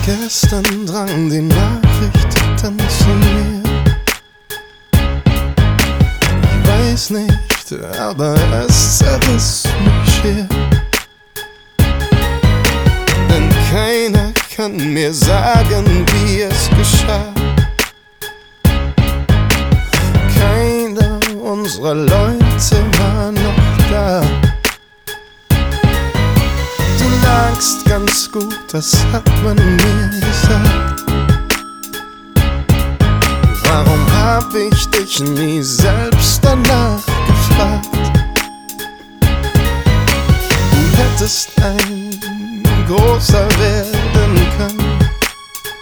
Gestern drang die Nachricht dann zu mir. Ich weiß nicht, aber es zerriss mich schier. Denn keiner kann mir sagen, wie es geschah. Keiner unserer Leute war noch da. Du lagst ganz gut, das hat man mir gesagt. Warum hab ich dich nie selbst danach gefragt? Du hättest ein großer Wert